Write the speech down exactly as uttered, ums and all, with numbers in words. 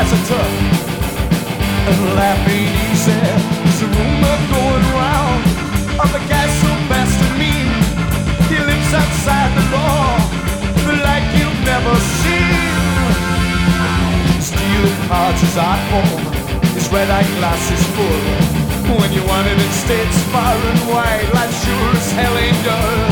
capacitor. And life ain't easy. There's a rumor going round of a guy so fast and mean. He lives outside the law, but like you've never seen. Stealing cards is art form. His red eye glass is full. When you want it in states far and wide, life sure as hell ain't dull.